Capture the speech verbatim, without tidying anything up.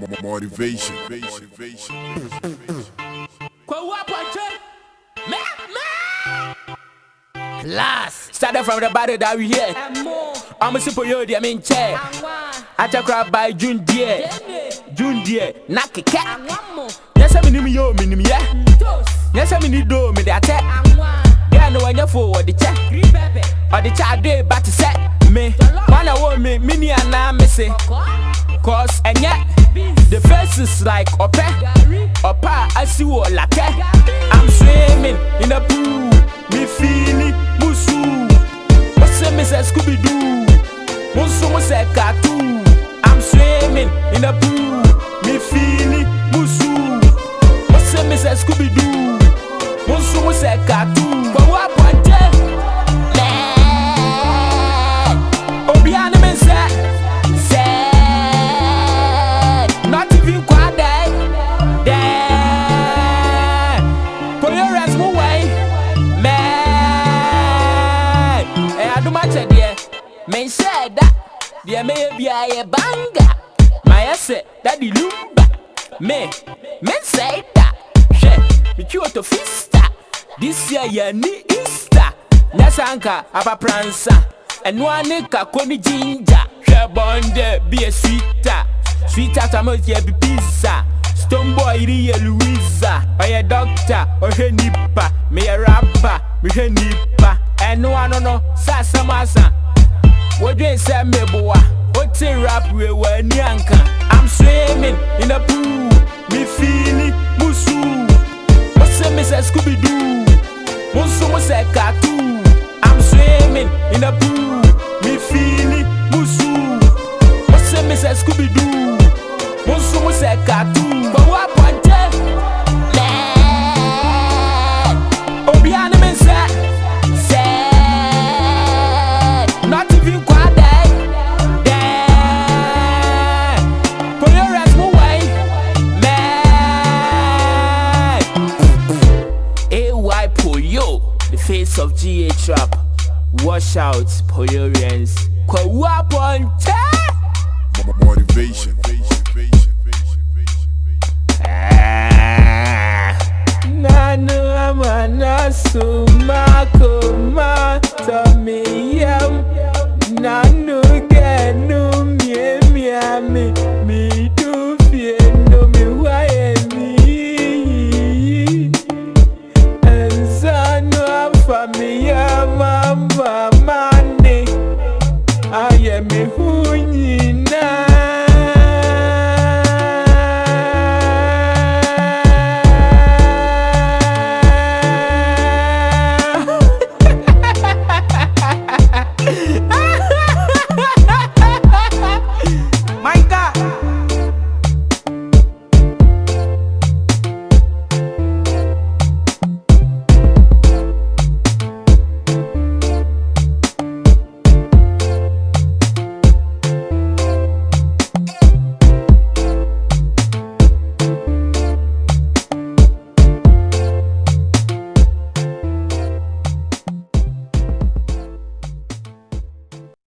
Motivation. Motivation. Class. Started from the body that we hear. I'm a super yo, I mean chair. I take crab by June dear. June dear, knock a cat. Yes, I'm in yo, minim ya. Yes, I'm in do me that. Yeah, no one for the check. Or the child day, but to set me. One I want me, mini and I'm missing. Cause and yet the face is like opa, opa, I see what like I'm swimming in a pool, me feeling musu. What's the Missus Scooby Doo? Musu muse cartoon. I'm swimming in a pool, me feeling musu. What's the Missus Scooby Doo? Musu muse cartoon. But what point? Obiane me say. Men said that there may be a banger. My asset that the lumba. Me, men say that. She, me cure to fista. This year ya ni Easter. Nasanka aba pransa. And one nika koni ginger. She bonde be a sweeter. Sweeter tamos ye be pizza. Stone boy iri Louisa. Or a doctor or he nipa. Me a rapper, me he nipa. And no one no sasa masa. What do you say, me boy? What's a rap we were nyanka? I'm swimming in a pool, me feeling musu. What's a Missus Scooby Doo? Musu muse cartoon. I'm swimming in a pool, me feeling musu. What's a Missus Scooby Doo? Musu muse cartoon. But what point? Obiane me say. Face of G A Trap, wash out Poyorians. Kwa ponte. Motivation. Ah, Nanu amanasu.